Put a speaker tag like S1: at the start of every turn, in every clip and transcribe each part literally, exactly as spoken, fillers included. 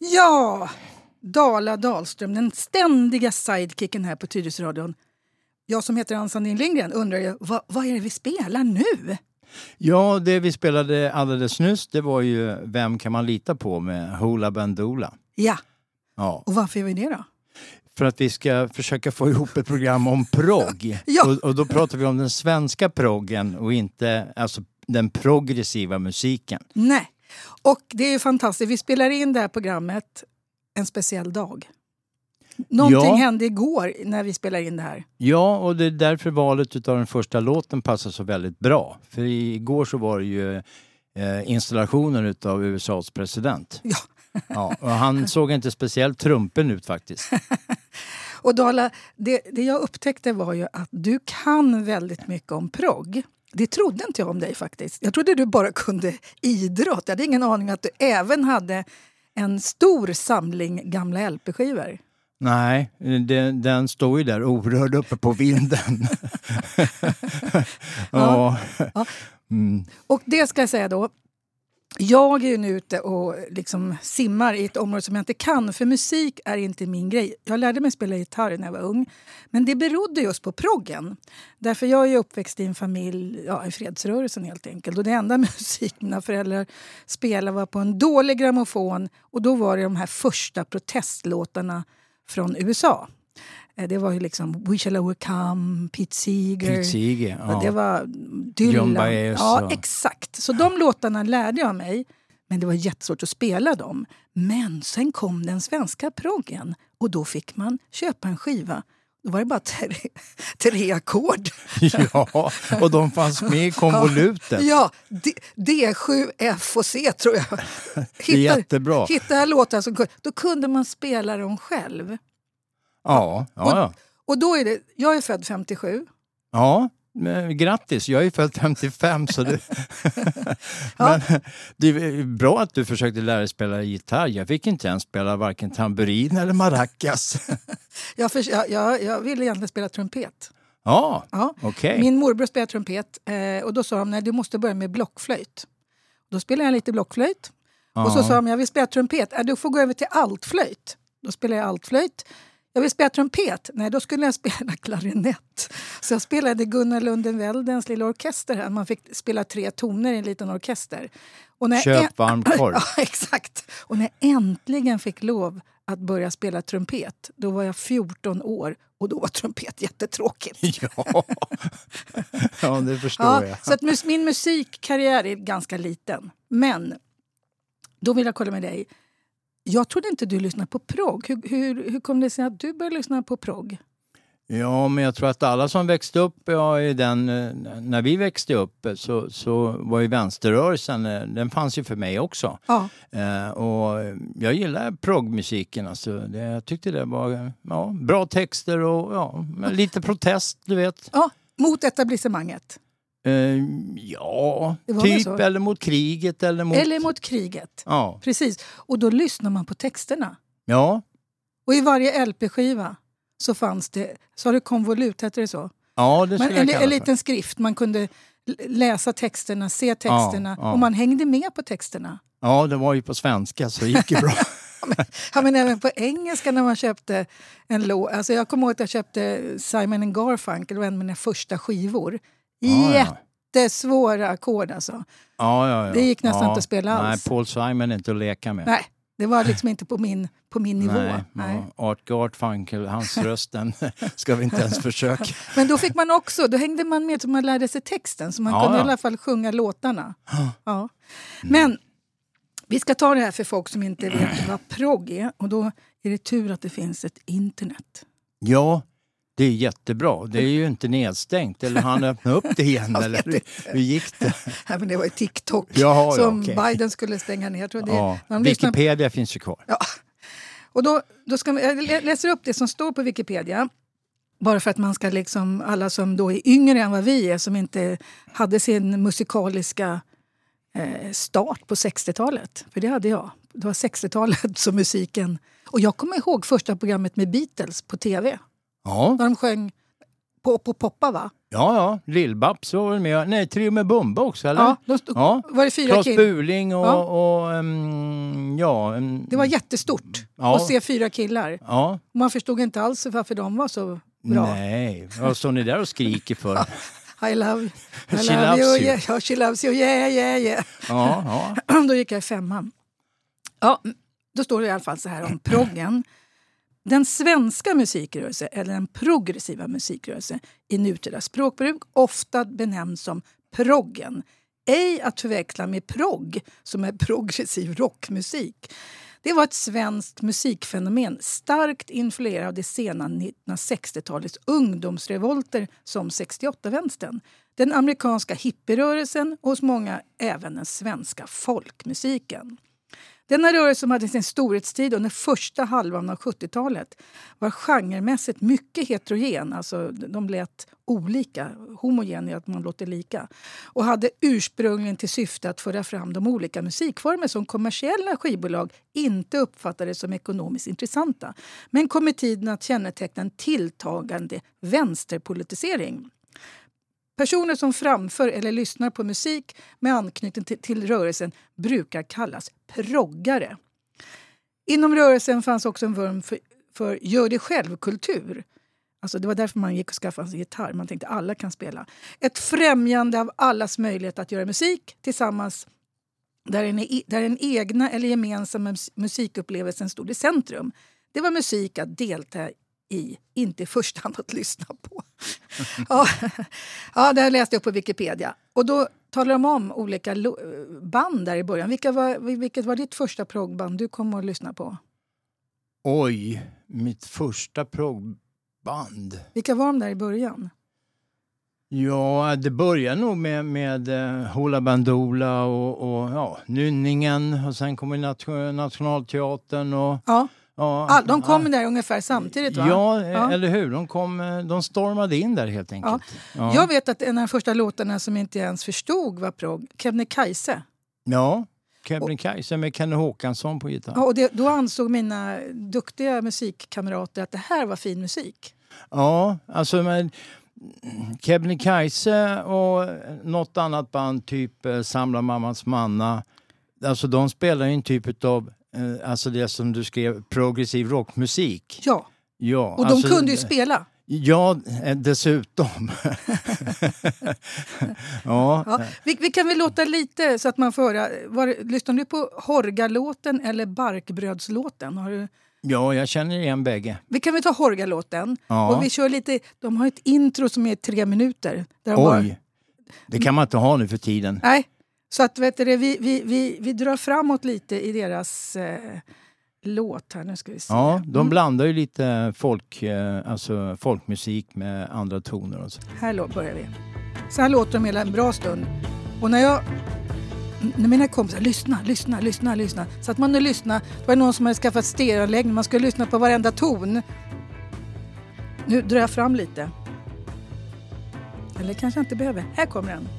S1: Ja, Dala Dahlström, den ständiga sidekicken här på Tyresöradion. Jag som heter Ann Sandin Lindgren undrar ju, vad, vad är det vi spelar nu?
S2: Ja, det vi spelade alldeles nyss, det var ju Vem kan man lita på med Hoola Bandoola.
S1: Ja,
S2: ja.
S1: Och varför gör vi det då?
S2: För att vi ska försöka få ihop ett program om progg.
S1: Ja.
S2: och, och då pratar vi om den svenska proggen och inte alltså, den progressiva musiken.
S1: Nej, och det är ju fantastiskt. Vi spelar in det här programmet en speciell dag. Någonting
S2: ja.
S1: hände igår när vi spelar in det här.
S2: Ja, och det är därför valet av den första låten passar så väldigt bra. För igår så var det ju eh, installationen av U S A:s president.
S1: Ja.
S2: ja, och han såg inte speciellt trumpen ut faktiskt.
S1: Och Dala, det, det jag upptäckte var ju att du kan väldigt mycket om progg. Det trodde inte jag om dig faktiskt. Jag trodde du bara kunde idrott. Jag hade ingen aning att du även hade en stor samling gamla L P-skivor.
S2: Nej, den, den står ju där orörd uppe på vinden.
S1: ja. ja.
S2: Mm.
S1: Och det ska jag säga då. Jag är ju nu ute och liksom simmar i ett område som jag inte kan. För musik är inte min grej. Jag lärde mig spela gitarr när jag var ung. Men det berodde just på proggen. Därför jag är ju uppväxt i en familj, ja, i fredsrörelsen helt enkelt. Och det enda musik mina föräldrar spelade var på en dålig grammofon. Och då var det de här första protestlåtarna från U S A. Det var ju liksom We Shall Overcome, Pete Seeger.
S2: Pete Seeger, ja.
S1: Det var Dylan.
S2: John Baez.
S1: Ja, exakt. Så de låtarna lärde jag mig. Men det var jättesvårt att spela dem. Men sen kom den svenska proggen. Och då fick man köpa en skiva. Då var det bara tre, tre ackord.
S2: Ja, och de fanns med i konvolutet.
S1: Ja, D, D sju, F och C tror jag.
S2: Hittar, det är jättebra.
S1: Hittade låtar som då kunde man spela dem själv.
S2: Ja, ja, ja.
S1: Och, och då är det, jag är född femtiosju.
S2: Ja, men, grattis. Jag är född femtiofem så det... Men ja. Det är bra att du försökte lära dig spela gitarr. Jag fick inte ens spela varken tamburin eller maracas.
S1: jag, för, jag, jag, jag ville egentligen spela trumpet.
S2: Ja,
S1: ja.
S2: okej.
S1: Okay. Min morbror spelade trumpet eh, och då sa de, nej du måste börja med blockflöjt. Då spelade jag lite blockflöjt. Ja. Och så sa de, jag vill spela trumpet. Äh, du får gå över till altflöjt. Då spelade jag altflöjt. Jag vill spela trumpet. Nej, då skulle jag spela klarinett. Så jag spelade Gunnar Lundenväldens lilla orkester här. Man fick spela tre toner i en liten orkester. Och när
S2: Köp varm korv.
S1: Ja, exakt. Och när jag äntligen fick lov att börja spela trumpet, då var jag fjorton år. Och då var trumpet jättetråkigt.
S2: Ja, ja det förstår
S1: ja,
S2: jag.
S1: Så att min musikkarriär är ganska liten. Men då vill jag kolla med dig. Jag trodde inte du lyssnade på progg. Hur, hur, hur kom det sig att du började lyssna på progg?
S2: Ja, men jag tror att alla som växte upp, ja, i den, när vi växte upp så, så var ju vänsterrörelsen, den fanns ju för mig också.
S1: Ja.
S2: Eh, och jag gillar proggmusiken. Alltså. Det, jag tyckte det var ja, bra texter och ja, lite protest, du vet.
S1: Ja, mot etablissemanget.
S2: Eh, ja, typ eller mot kriget. Eller mot,
S1: eller mot kriget,
S2: ja.
S1: Precis. Och då lyssnar man på texterna.
S2: Ja.
S1: Och i varje L P-skiva så fanns det, så har det konvolut, heter det så?
S2: Ja, det skulle
S1: man,
S2: jag
S1: en, en liten skrift, man kunde läsa texterna, se texterna
S2: ja, ja.
S1: och man hängde med på texterna.
S2: Ja, det var ju på svenska så det gick ju bra.
S1: men, ja, men även på engelska när man köpte en låt. Alltså jag kommer ihåg att jag köpte Simon and Garfunkel, det var en av mina första skivor. Ja, jättesvåra ackord alltså.
S2: Ja, ja, ja.
S1: Det gick nästan
S2: ja.
S1: inte att spela alls.
S2: Nej, Paul Simon är inte att leka med.
S1: Nej, det var liksom inte på min, på min nivå.
S2: Nej,
S1: Nej.
S2: Ja, Art Garfunkel, hans rösten ska vi inte ens försöka.
S1: Men då fick man också, då hängde man med så man lärde sig texten. Så man
S2: ja,
S1: kunde
S2: ja.
S1: i alla fall sjunga låtarna. Ja. Men vi ska ta det här för folk som inte vet vad progg är. Och då är det tur att det finns ett internet.
S2: Ja, det är jättebra. Det är ju inte nedstängt. Eller han öppnade upp det igen. Eller hur, hur gick det?
S1: Ja, men det var ju TikTok
S2: Jaha,
S1: som
S2: ja, okay.
S1: Biden skulle stänga ner. Jag tror det,
S2: ja.
S1: de
S2: Wikipedia
S1: lyssnar...
S2: finns ju kvar.
S1: Ja. Och då, då ska man, jag läser upp det som står på Wikipedia. Bara för att man ska liksom, alla som då är yngre än vad vi är, som inte hade sin musikaliska eh, start på sextiotalet. För det hade jag. Det var sextiotalet som musiken. Och jag kommer ihåg första programmet med Beatles på tv.
S2: Ja.
S1: När de sjöng på, på poppa, va?
S2: Ja, ja. Lill-Babs var väl med. Nej, Trio med Bumba också, eller?
S1: Ja, då stod,
S2: ja.
S1: var det fyra
S2: Claes
S1: killar.
S2: Burling och...
S1: Ja.
S2: och um, ja, um,
S1: Det var jättestort
S2: ja.
S1: att se fyra killar.
S2: Ja.
S1: Man förstod inte alls varför de var så bra.
S2: Nej, vad står ni där och skriker för?
S1: I love, I
S2: She
S1: love
S2: loves
S1: you,
S2: you.
S1: yeah, she loves you, yeah, yeah, yeah.
S2: Ja, ja.
S1: Då gick jag i femman. Ja, då står det i alla fall så här om proggen. Den svenska musikrörelsen, eller den progressiva musikrörelsen i nutida språkbruk, ofta benämns som proggen. Ej att förväxla med progg, som är progressiv rockmusik. Det var ett svenskt musikfenomen starkt influerat av det sena nittonhundrasextiotalets ungdomsrevolter som sextioåtta-vänstern. Den amerikanska hippierörelsen och hos många även den svenska folkmusiken. Denna rörelse som hade sin storhetstid under första halvan av sjuttiotalet var genremässigt mycket heterogen, alltså de lät olika, homogen i att man låter lika, och hade ursprungligen till syfte att föra fram de olika musikformer som kommersiella skivbolag inte uppfattade som ekonomiskt intressanta, men kom i tiden att känneteckna en tilltagande vänsterpolitisering. Personer som framför eller lyssnar på musik med anknytning till, till rörelsen brukar kallas proggare. Inom rörelsen fanns också en vurm för, för gör det själv-kultur. Alltså det var därför man gick och skaffade en gitarr. Man tänkte alla kan spela. Ett främjande av allas möjlighet att göra musik tillsammans där en, där en egna eller gemensamma musikupplevelsen stod i centrum. Det var musik att delta i, inte i första hand att lyssna på. ja, ja, det här läste jag på Wikipedia. Och då talar de om olika band där i början. Vilka var, vilket var ditt första proggband du kom att lyssna på?
S2: Oj, mitt första proggband.
S1: Vilka var de där i början?
S2: Ja, det började nog med, med uh, Hoola Bandoola och, och ja, Nynningen. Och sen kom nation, Nationalteatern och...
S1: Ja.
S2: Ja,
S1: All, de kom
S2: ja.
S1: där ungefär samtidigt, va?
S2: Ja,
S1: ja,
S2: eller hur? De, kom, de stormade in där helt enkelt.
S1: Ja.
S2: Ja.
S1: Jag vet att en av de första låtarna som inte ens förstod var progg, Kebnekaise.
S2: Ja, Kebnekaise med Kenny Håkansson på gitarr.
S1: Ja, och det, då ansåg mina duktiga musikkamrater att det här var fin musik.
S2: Ja, alltså men Kebnekaise och något annat band, typ eh, Samla Mammas Manna, alltså de spelar ju en typ av alltså det som du skrev, progressiv rockmusik.
S1: Ja,
S2: ja
S1: och de
S2: alltså,
S1: kunde ju spela.
S2: Ja, dessutom. ja.
S1: ja. Vi, vi kan väl låta lite så att man får höra. Var, lyssnar du på Horgalåten eller Barkbrödslåten? Har du...
S2: Ja, jag känner igen bägge.
S1: Vi kan väl ta Horgalåten.
S2: Ja.
S1: Och vi kör lite, de har ett intro som är tre minuter. Där de
S2: Oj,
S1: bara...
S2: det kan man inte ha nu för tiden.
S1: Nej. Så att vet du, vi, vi, vi, vi drar framåt lite i deras eh, låt här. Nu ska vi se.
S2: Ja, de
S1: mm.
S2: blandar ju lite folk, eh, alltså folkmusik med andra toner. Och så.
S1: Här börjar vi. Så här låter de hela en bra stund. Och när jag, när mina kompisar, lyssna, lyssna, lyssna, lyssna. Så att man nu lyssnar, det var någon som hade skaffat stereoanläggning. Man skulle lyssna på varenda ton. Nu drar jag fram lite. Eller kanske inte behöver. Här kommer den.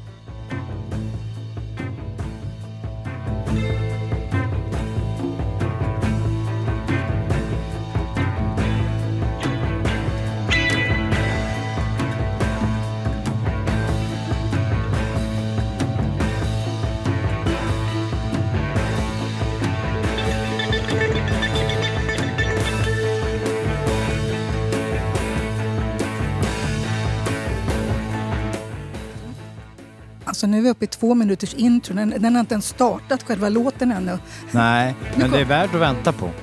S1: Så nu är vi uppe i två minuters intro. Den, den har inte ens startat själva låten ännu.
S2: Nej, men det är värt att vänta på.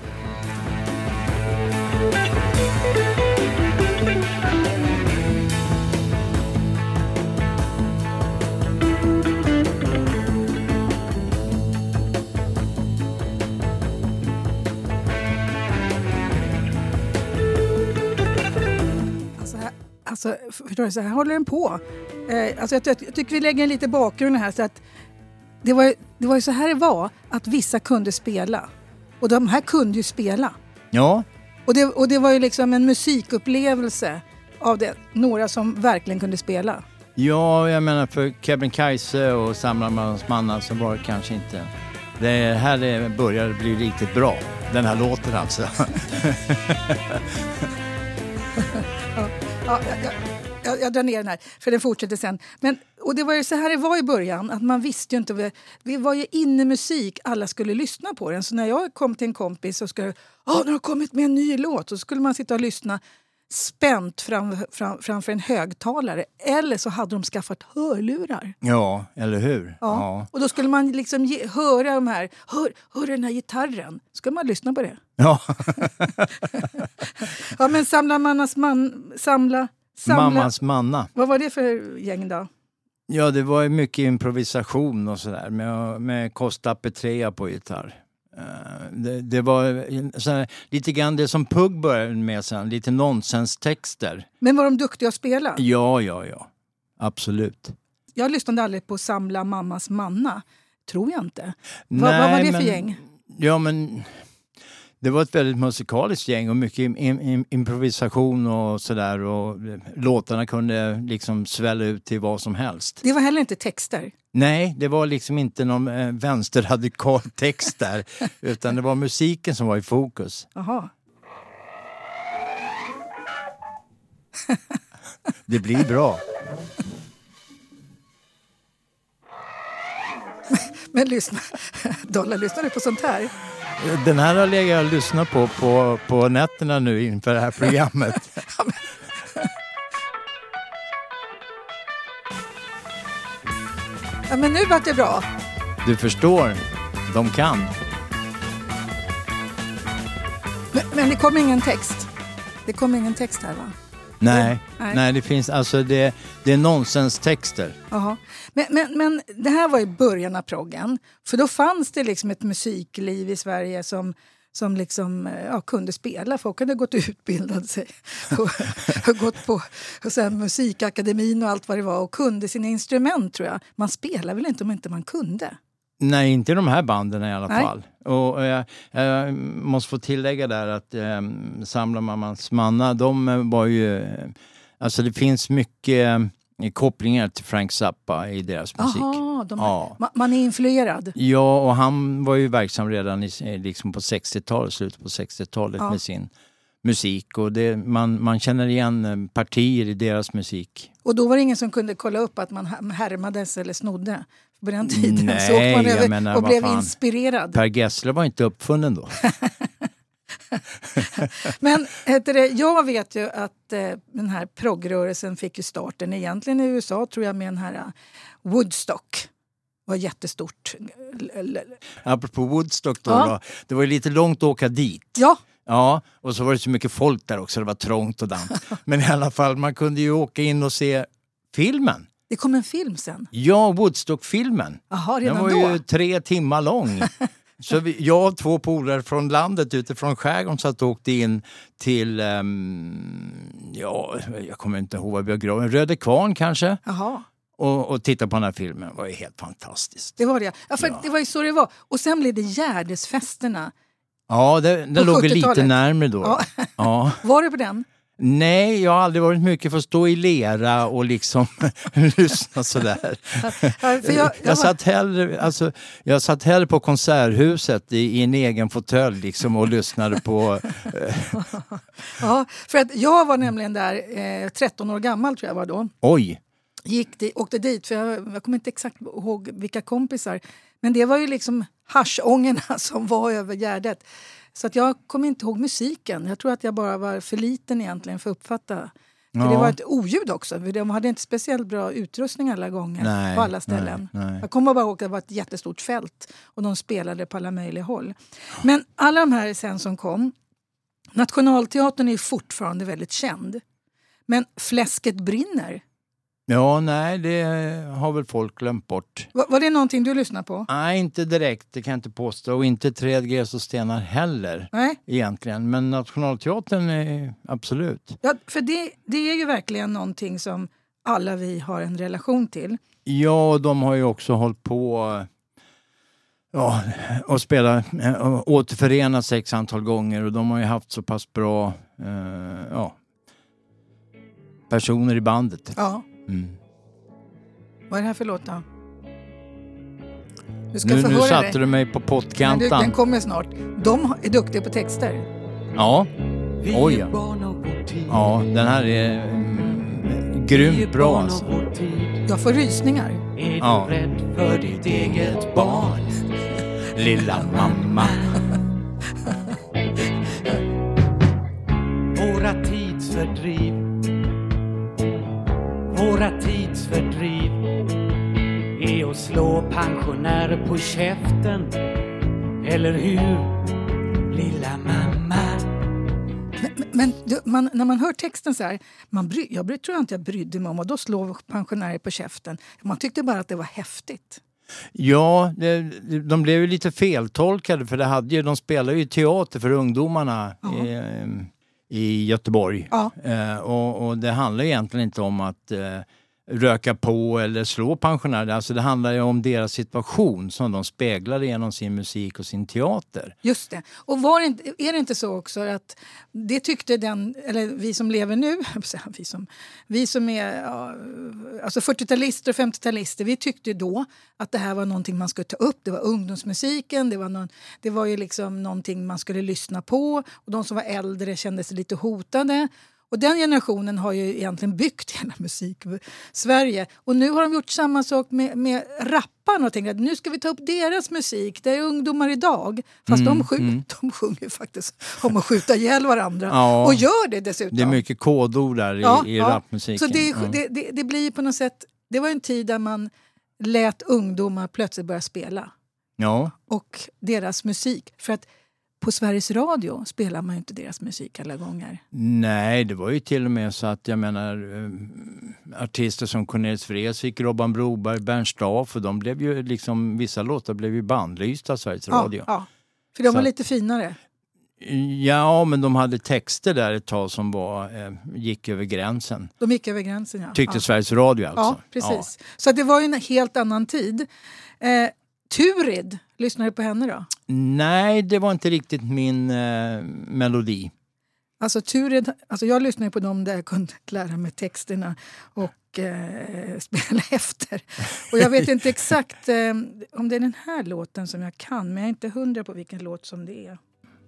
S1: Alltså, förstår du, så här håller den på. Eh, alltså, jag, jag tycker vi lägger en lite bakgrund här. Så att det, var, det var ju så här det var, att vissa kunde spela. Och de här kunde ju spela.
S2: Ja.
S1: Och det, och det var ju liksom en musikupplevelse av det. Några som verkligen kunde spela.
S2: Ja, jag menar för Kebnekaise och Samla Mammas Manna så var det kanske inte... Det här det började bli riktigt bra. Den här låten alltså.
S1: Ja, jag, jag, jag, jag drar ner den här, för den fortsätter sen. Men, och det var ju så här det var i början, att man visste ju inte. Det var ju inne musik, alla skulle lyssna på den. Så när jag kom till en kompis så skulle åh, nu har kommit med en ny låt. Så skulle man sitta och lyssna spänt fram, fram, framför en högtalare. Eller så hade de skaffat hörlurar.
S2: Ja, eller hur?
S1: Ja. Ja. Och då skulle man liksom ge, höra de här, hör, hör den här gitarren. Skulle man lyssna på det.
S2: Ja.
S1: Ja, men samla mannas man, samla, samla.
S2: Mammas manna.
S1: Vad var det för gäng då?
S2: Ja, det var ju mycket improvisation och sådär med, med Costa Petrea på gitarr. Det, det var så här, lite grann det som Pugg började med sen, lite nonsenstexter.
S1: Men var de duktiga att spela?
S2: Ja, ja, ja. Absolut.
S1: Jag lyssnade aldrig på Samla mammas manna. Tror jag inte.
S2: Nej,
S1: Va, vad var det för
S2: men,
S1: gäng?
S2: Ja, men det var ett väldigt musikaliskt gäng och mycket im, im, improvisation och sådär. Och låtarna kunde liksom svälla ut till vad som helst.
S1: Det var heller inte texter?
S2: Nej, det var liksom inte någon eh, vänsterradikal text där. Utan det var musiken som var i fokus.
S1: Jaha.
S2: Det blir bra.
S1: Men, men lyssna, Dolla, lyssnar du på sånt här?
S2: Den här har jag lyssnat på, på på nätterna nu inför det här programmet.
S1: Ja, men... ja, men nu var det bra.
S2: Du förstår, de kan.
S1: Men, men det kommer ingen text. Det kommer ingen text här, va?
S2: Nej,
S1: nej.
S2: nej det finns, alltså det, det är nonsenstexter.
S1: Jaha. Men, men, men det här var i början av proggen. För då fanns det liksom ett musikliv i Sverige som, som liksom, ja, kunde spela. Folk hade gått och utbildat sig. Och, och gått på och så här, musikakademin och allt vad det var. Och kunde sina instrument, tror jag. Man spelar väl inte om inte man kunde?
S2: Nej, inte de här banden i alla
S1: Nej.
S2: fall. Och jag, jag måste få tillägga där att eh, Samla mammas manna, de var ju... Alltså det finns mycket eh, kopplingar till Frank Zappa i deras musik.
S1: Aha, de,
S2: ja.
S1: ma- man är influerad.
S2: Ja, och han var ju verksam redan i, liksom på sextiotalet, slutet på sextiotalet ja. med sin musik. Och det, man, man känner igen partier i deras musik.
S1: Och då var det ingen som kunde kolla upp att man härmades eller snodde. På den tiden
S2: Nej,
S1: så åkte man över
S2: menar,
S1: och blev
S2: fan.
S1: inspirerad.
S2: Per Gessle var inte uppfunnen då.
S1: Men heter det, jag vet ju att eh, den här progrörelsen fick ju starten egentligen i U S A, tror jag, med den här uh, Woodstock. Var jättestort.
S2: Apropå Woodstock då,
S1: ja.
S2: då, det var ju lite långt att åka dit.
S1: Ja.
S2: Ja, och så var det så mycket folk där också, det var trångt och dant. Men i alla fall, man kunde ju åka in och se filmen.
S1: Det kom en film sen?
S2: Ja, Woodstock-filmen.
S1: Aha, redan
S2: den var
S1: då?
S2: ju tre timmar lång. Så vi, jag och två polare från landet utifrån skärgården satt och åkte in till, um, ja, jag kommer inte ihåg vad vi har graven, Röde Kvarn kanske.
S1: Jaha.
S2: Och, och titta på den här filmen, det var ju helt fantastiskt.
S1: Det var det, ja, för
S2: ja.
S1: det var ju så det var. Och sen blev det Gärdesfesterna.
S2: Ja, det, den låg lite närmare då.
S1: Ja.
S2: Ja.
S1: Var det på den?
S2: Nej, jag har aldrig varit mycket för att stå i lera och liksom lyssna sådär.
S1: Ja, för jag, jag,
S2: jag, satt hellre, alltså, jag satt hellre på Konserthuset i, i en egen fåtölj liksom, och lyssnade på...
S1: Ja, för att jag var nämligen där, eh, tretton år gammal tror jag var då.
S2: Oj!
S1: Gick dit, åkte dit, för jag, jag kommer inte exakt ihåg vilka kompisar. Men det var ju liksom haschångerna som var över Gärdet. Så att jag kommer inte ihåg musiken. Jag tror att jag bara var för liten egentligen för att uppfatta. För ja. Det var ett oljud också. För de hade inte speciellt bra utrustning alla gånger. Nej, på alla ställen. Nej, nej. Jag kommer bara ihåg att det var ett jättestort fält. Och de spelade på alla möjliga håll. Men alla de här sen som kom. Nationalteatern är fortfarande väldigt känd. Men Fläsket brinner.
S2: Ja, nej, det har väl folk glömt bort.
S1: Var, var det någonting du lyssnade på?
S2: Nej, inte direkt, det kan jag inte påstå. Och inte Träd, gräs och stenar heller. Nej. Egentligen. Men Nationalteatern är absolut.
S1: Ja, för det, det är ju verkligen någonting som alla vi har en relation till.
S2: Ja, de har ju också hållit på ja, och spela och återförena sex antal gånger. Och de har ju haft så pass bra eh, ja, personer i bandet.
S1: Ja.
S2: Mm.
S1: Vad är det här för låt då?
S2: Du ska nu nu satte dig. Du mig på pottkanten.
S1: Du, den kommer snart. De är duktiga på texter.
S2: Ja. Oj. Ja, den här är mm, Grymt bra alltså.
S1: Jag får rysningar.
S3: Är du
S2: Ja.
S3: rädd för ditt eget barn?
S2: Lilla mamma.
S3: Våra tidsfördriv. Våra tidsfördriv är att slå pensionärer på käften. Eller hur, lilla mamma?
S1: Men, men du, man, när man hör texten så här, man bry, jag bry, tror inte jag brydde mig om, och då slår pensionärer på käften. Man tyckte bara att det var häftigt.
S2: Ja, det, de blev ju lite feltolkade för det hade ju, de spelade ju teater för ungdomarna i, i Göteborg.
S1: Ja.
S2: Eh, och, och det handlar egentligen inte om att eh, röka på eller slå pensionärer. Alltså det handlar ju om deras situation som de speglade genom sin musik och sin teater.
S1: Just det. Och var det inte, är det inte så också att det tyckte den, eller vi som lever nu, vi som, vi som är ja, alltså fyrtiotalister och femtiotalister, vi tyckte då att det här var någonting man skulle ta upp. Det var ungdomsmusiken, det var, någon, det var ju liksom någonting man skulle lyssna på, och de som var äldre kände sig lite hotade. Och den generationen har ju egentligen byggt hela musik-Sverige. Och nu har de gjort samma sak med, med rapparna och tänkt att nu ska vi ta upp deras musik. Det är ungdomar idag. Fast mm, de, sjuk, mm. de sjunger ju faktiskt om att skjuta ihjäl varandra. Ja, och gör det dessutom.
S2: Det är mycket kodord där i, ja, i ja. rapmusiken.
S1: Så det,
S2: ja.
S1: det, det, det blir på något sätt... Det var en tid där man lät ungdomar plötsligt börja spela.
S2: Ja.
S1: Och deras musik. För att på Sveriges Radio spelar man ju inte deras musik alla gånger.
S2: Nej, det var ju till och med så att jag menar äh, artister som Cornelis Vreeswijk, Robban Broberg, Bernt Staff, och de blev ju liksom, vissa låtar blev ju bandlysta av Sveriges Radio.
S1: Ja, ja. För de
S2: så
S1: var lite finare.
S2: Ja, men de hade texter där ett tag som var, eh, gick över gränsen.
S1: De gick över gränsen, ja.
S2: Tyckte
S1: ja.
S2: Sveriges Radio alltså.
S1: Ja, precis. Ja. Så det var ju en helt annan tid. Eh, Turid, lyssnar du på henne då?
S2: Nej, det var inte riktigt min eh, melodi.
S1: Alltså Turid, alltså jag lyssnade på dem där jag kunde lära mig texterna och eh, spela efter. Och jag vet inte exakt eh, om det är den här låten som jag kan, men jag är inte hundra på vilken låt som det är.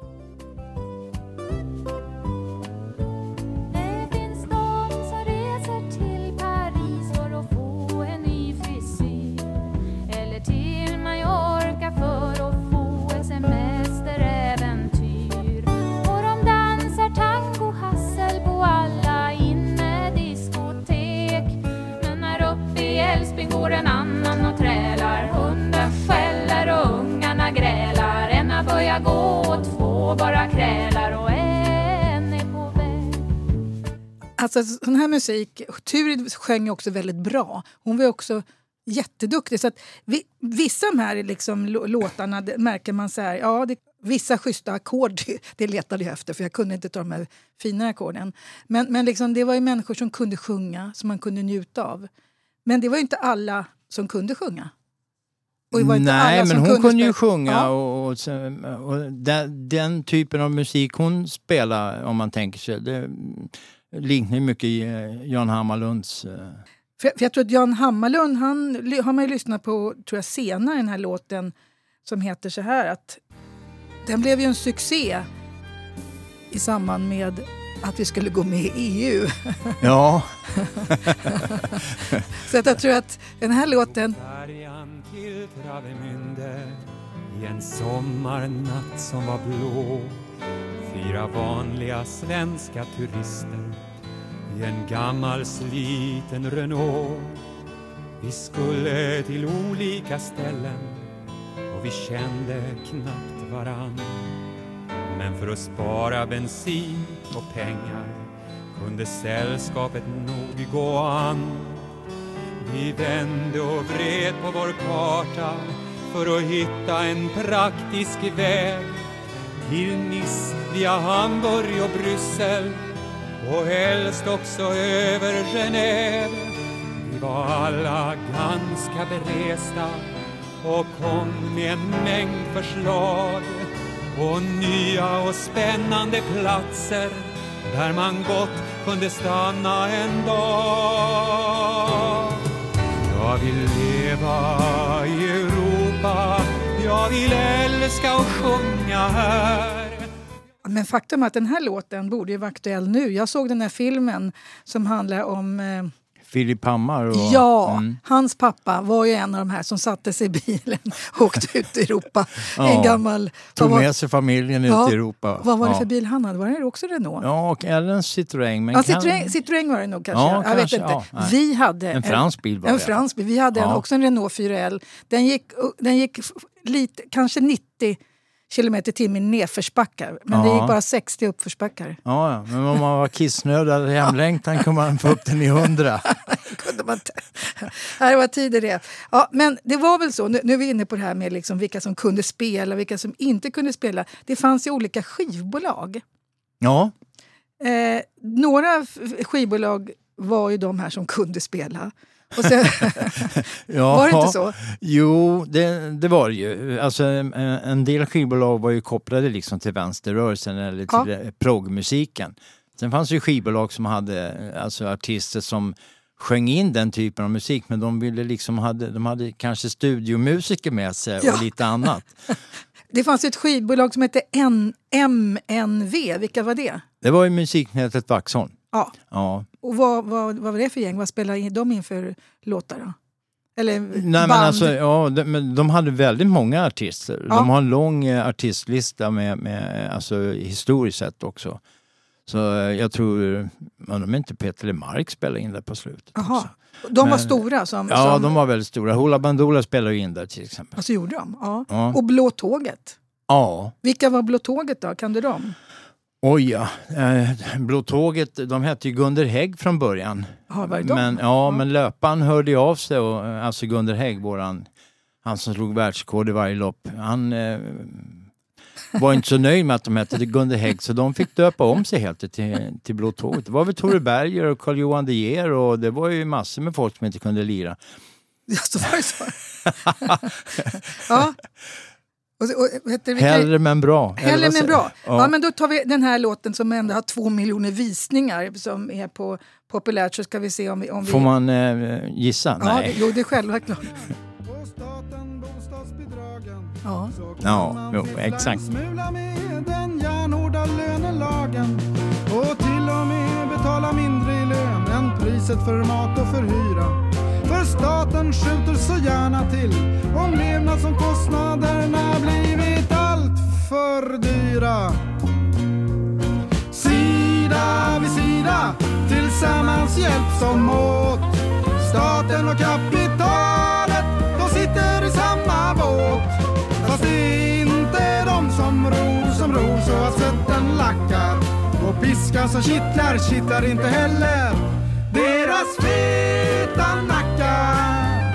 S4: Går en annan och trälar, hunden skäller och ungarna grälar. En har börjat gå, två bara krälar och en är på väg.
S1: Alltså sån här musik, Turid sjöng också väldigt bra. Hon var också jätteduktig. Så att vi, vissa av de här liksom, låtarna märker man så här, ja det, vissa schyssta ackord, det, det letade jag efter för jag kunde inte ta de här fina ackorden. Men, men liksom, det var ju människor som kunde sjunga, som man kunde njuta av. Men det var ju inte alla som kunde sjunga. Och det var inte
S2: Nej,
S1: alla
S2: men
S1: som
S2: hon
S1: kunde,
S2: kunde ju
S1: spela.
S2: sjunga
S1: Ja.
S2: och, och, och den, den typen av musik hon spelar, om man tänker sig, det liknar mycket Jan Hammarlunds.
S1: För, för jag tror att Jan Hammarlund, han har man ju lyssnat på, tror jag, senare den här låten som heter så här, att den blev ju en succé i samband med att vi skulle gå med i E U.
S2: Ja.
S1: Så att jag tror att den här låten...
S3: Färjan till Travemünde i en sommarnatt som var blå. Fyra vanliga svenska turister i en gammal sliten Renault. Vi skulle till olika ställen och vi kände knappt varann. Men för att spara bensin och pengar kunde sällskapet nog gå an. Vi vände och vred på vår karta för att hitta en praktisk väg till Nice via Hamburg och Bryssel och helst också över Genève. Vi var alla ganska beresta och kom med en mängd förslag och nya och spännande platser där man gott kunde stanna en dag. Jag vill leva i Europa, jag vill älska och sjunga här.
S1: Men faktum är att den här låten borde ju vara aktuell nu. Jag såg den här filmen som handlar om eh,
S2: Filip Hammar. Och,
S1: ja,
S2: mm.
S1: hans pappa var ju en av de här som satte sig i bilen och åkte ut i Europa.
S2: Ja,
S1: en gammal...
S2: tog
S1: var,
S2: med sig familjen
S1: ja,
S2: ut i Europa.
S1: Vad var det
S2: ja.
S1: för bil han hade? Var det också Renault?
S2: Ja, och eller en Citroën. Men
S1: ja,
S2: kan...
S1: Citroën, Citroën var det nog kanske.
S2: Ja,
S1: jag
S2: kanske,
S1: vet inte.
S2: Ja,
S1: vi hade
S2: en fransk bil. Var
S1: en
S2: det.
S1: fransk bil. Vi hade
S2: ja.
S1: en, också en Renault fyra L. Den gick, den gick lite, kanske nittio kilometer i timmen nedförsbackar. Men
S2: ja.
S1: det gick bara sextio uppförsbackar.
S2: Ja, ja, men om man var kissnödig eller hemlängtan kunde man få upp den i hundra.
S1: kunde man inte. Det var tider det. Ja, men det var väl så. Nu, nu är vi inne på det här med liksom vilka som kunde spela, vilka som inte kunde spela. Det fanns ju olika skivbolag.
S2: Ja.
S1: Eh, några skivbolag var ju de här som kunde spela. Och sen,
S2: ja,
S1: var det inte så?
S2: Jo, det, det var det ju. Alltså, en, en del skivbolag var ju kopplade liksom till vänsterrörelsen eller till ja. progmusiken. Sen fanns ju skivbolag som hade alltså artister som sjöng in den typen av musik, men de ville liksom hade, de hade kanske studiomusiker med sig ja. och lite annat.
S1: Det fanns ett skivbolag som hette N- M N V. Vilka var det?
S2: Det var ju musiknätet Vaxholm.
S1: Ja.
S2: ja.
S1: Och vad, vad, vad var det för gäng? Vad spelade de in för låtar då? Eller
S2: Nej,
S1: band?
S2: Men alltså, ja, de, de hade väldigt många artister. Ja. De har en lång artistlista med, med alltså, historiskt sett också. Så jag tror, men de är inte Peter Lemark spelade in där på slutet.
S1: Jaha. De
S2: men,
S1: var stora? Som,
S2: ja,
S1: som...
S2: de var väldigt stora. Hoola Bandoola spelade in där till exempel.
S1: Alltså gjorde de? Ja.
S2: ja.
S1: Och Blå Tåget?
S2: Ja.
S1: Vilka var Blå Tåget då? Kan du dem?
S2: Oj ja, eh, Blå Tåget, de hette ju Gunder Hägg från början.
S1: Ja, var det de?
S2: Men, ja, ja, men löpan hörde ju av sig och alltså Gunder Hägg, våran, han som slog världskod i varje lopp, han eh, var inte så nöjd med att de hette Gunder Hägg, så de fick döpa om sig helt till, till Blå Tåget. Det var väl Tore Berger och Carl-Johan De Geer och det var ju massor med folk som inte kunde lira.
S1: Ja, så var det så. Ja. Och, och, vet du, vilka...
S2: Hellre men bra.
S1: Hellre men bra. Ja.
S2: Ja,
S1: men då tar vi den här låten som ändå har två miljoner visningar som är på populärt, så ska vi se om vi... Om vi...
S2: Får man eh, gissa?
S1: Ja,
S2: Nej.
S1: Det, jo, det är självklart. Ja.
S2: Ja, jo, exakt.
S5: Smula med den järnhårda lönelagen och till och med betala mindre i lön än priset för mat och för hyra. För staten skjuter så gärna till om levnadsomkostnaderna blivit allt för dyra. Sida vid sida, tillsammans hjälps de åt. Staten och kapitalet, de sitter i samma båt. Fast det är inte de som ror, som ror så att svetten lackar. Och piskar som kittlar, kittlar inte heller deras feta nackar.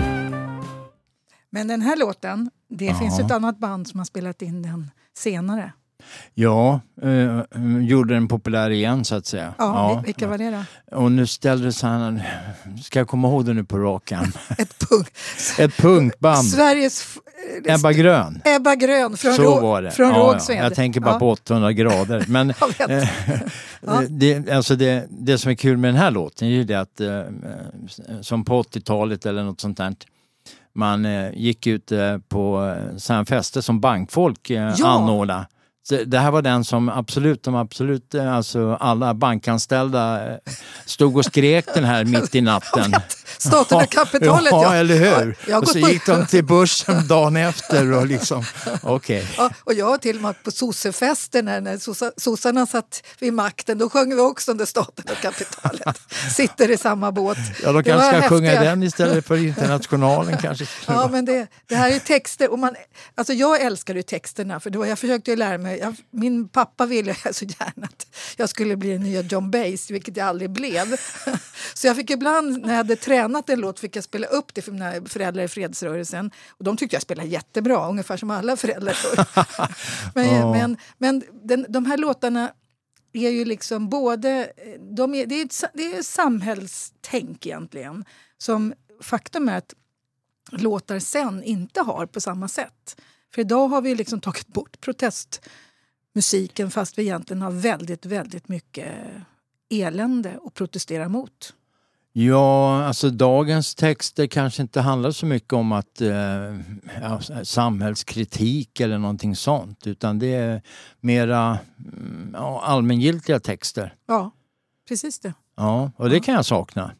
S1: Men den här låten, det
S2: ja.
S1: finns ett annat band som har spelat in den senare.
S2: Ja, eh, gjorde den populär igen så att säga.
S1: Ja,
S2: ja.
S1: Vilka var det då?
S2: Och nu ställdes han, ska jag komma ihåg det nu på rakan?
S1: Ett punk.
S2: Ett punkband.
S1: Sveriges...
S2: Ebba Grön.
S1: Ebba Grön från,
S2: så
S1: Rå,
S2: var det.
S1: från
S2: ja,
S1: Rågsved.
S2: Ja. Jag tänker bara
S1: ja.
S2: på åttahundra grader. Men eh,
S1: ja.
S2: det, alltså det, det som är kul med den här låten är ju det att eh, som på åttiotalet eller något sånt där, man eh, gick ut eh, på sådana fester som bankfolk eh,
S1: ja.
S2: anordnade. Det här var den som absolut, de absolut, alltså alla bankanställda stod och skrek den här mitt i natten.
S1: Staten och kapitalet,
S2: ja.
S1: ja.
S2: Ja, eller hur?
S1: Ja,
S2: och så
S1: på...
S2: gick de till börsen dagen efter och liksom, okej. Okay.
S1: Ja, och jag har till och med på sossefesten när, när sossa, sossarna satt vid makten, då sjöng vi också under staten och kapitalet. Sitter i samma båt.
S2: Ja, då kanske ska häftiga... sjunga den istället för Internationalen kanske.
S1: Ja, men det, det här är texter. Och man, alltså jag älskar ju texterna, för då, jag försökte ju lära mig. Jag, min pappa ville så gärna att jag skulle bli den nya John Bass, vilket jag aldrig blev. Så jag fick ibland, när jag hade tränat en låt, fick jag spela upp det för mina föräldrar i fredsrörelsen. Och de tyckte jag spelade jättebra, ungefär som alla föräldrar. men
S2: oh.
S1: men, men den, de här låtarna är ju liksom både... De är, det, är ett, det är ett samhällstänk egentligen. Som faktum är att låtar sen inte har på samma sätt. För idag har vi liksom tagit bort protestmusiken fast vi egentligen har väldigt, väldigt mycket elände att protestera mot.
S2: Ja, alltså dagens texter kanske inte handlar så mycket om att eh, ja, samhällskritik eller någonting sånt, utan det är mera ja, allmängiltiga texter.
S1: Ja, precis det.
S2: Ja, och det kan jag sakna.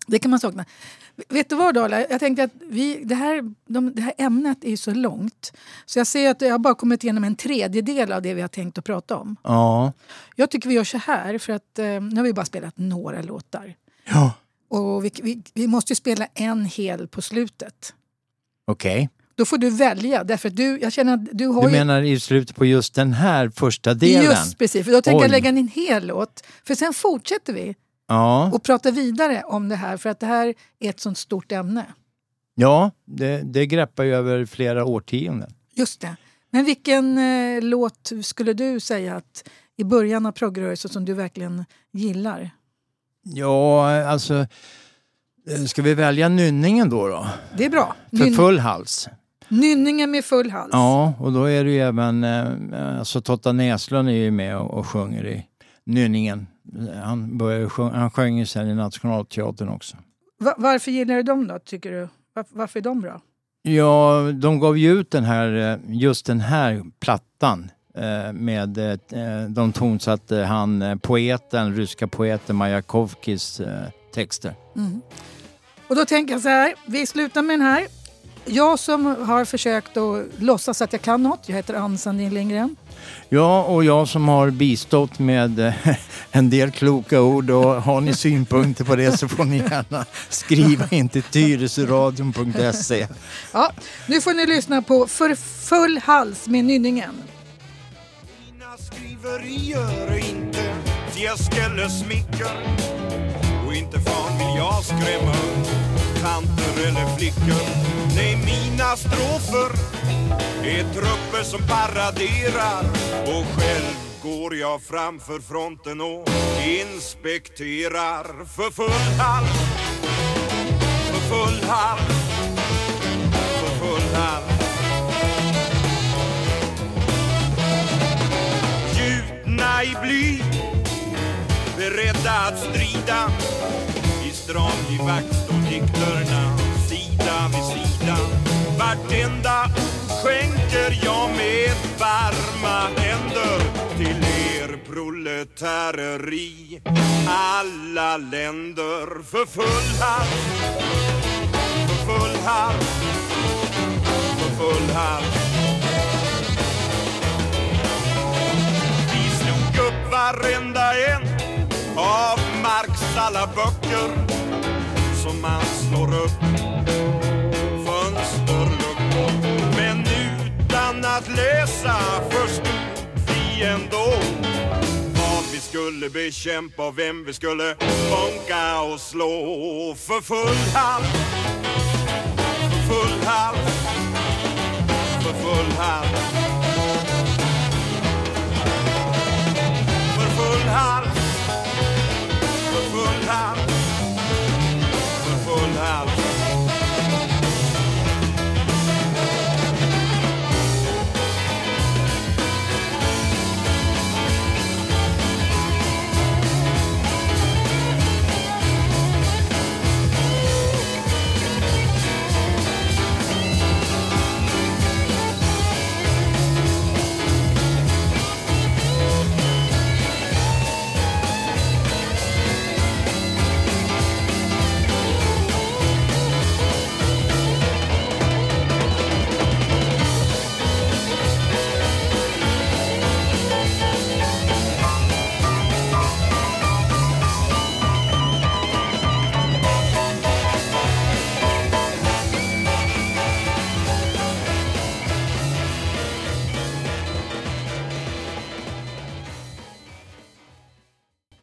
S1: Det kan man sakna. Vet du vad, Dala? Jag tänkte att vi, det, här, de, det här ämnet är så långt. Så jag ser att jag har bara kommit igenom en tredjedel av det vi har tänkt att prata om.
S2: Ja.
S1: Jag tycker vi gör så här, för att eh, nu har vi bara spelat några låtar.
S2: Ja.
S1: Och vi, vi, vi måste ju spela en hel på slutet.
S2: Okej. Okay.
S1: Då får du välja, därför att du, jag känner att du har
S2: Du
S1: ju...
S2: menar i slutet på just den här första delen?
S1: Just precis, för då tänker
S2: Oj.
S1: jag lägga in en hel låt. För sen fortsätter vi.
S2: Ja,
S1: Och prata vidare om det här, för att det här är ett sånt stort ämne.
S2: ja det, det greppar ju över flera årtionden.
S1: Just det. Men vilken eh, låt skulle du säga att i början av progrörelsen som du verkligen gillar?
S2: Ja, alltså ska vi välja nynningen då då?
S1: Det är bra.
S2: För
S1: Nyn-
S2: full hals.
S1: Nynningen med full hals.
S2: Ja, och då är det ju även, eh, alltså Totta Näslund är ju med och, och sjunger i nynningen. Han, började sjunga, han sjöng ju sen i Nationalteatern också.
S1: Va- varför gillar du dem då, tycker du? Var- varför är de bra?
S2: Ja, de gav ju ut den här, just den här plattan med de tonsatte han, poeten, ryska poeten Majakovskis texter.
S1: Mm. Och då tänker jag så här, vi slutar med den här. Jag som har försökt att låtsas att jag kan något, jag heter Ann Sandin Lindgren.
S2: Ja, och jag som har bistått med en del kloka ord, och har ni synpunkter på det så får ni gärna skriva in till tyresöradion punkt se.
S1: Ja, nu får ni lyssna på För full hals med nynningen.
S6: Mina skriverier är inte fjäsk eller smicker, och inte fan vill jag skrämma tanter eller flickor. Nej, mina strofer är trupper som paraderar, och själv går jag framför fronten och inspekterar. För full hals, för full hals, för full hals. Gjutna i bly, beredda att strida, i stramgivakt och dikterna sida vid sida. Vartenda ord skänker jag med varma händer till er proletärer i alla länder. För full hals, för full hals, för full hals. Vi slog upp varenda en av Marx alla böcker som man slår upp fönsterluckor. Men utan att läsa förstod vi ändå vad vi skulle bekämpa och vem vi skulle bunka och slå. För full hals, för full hals, för full hals.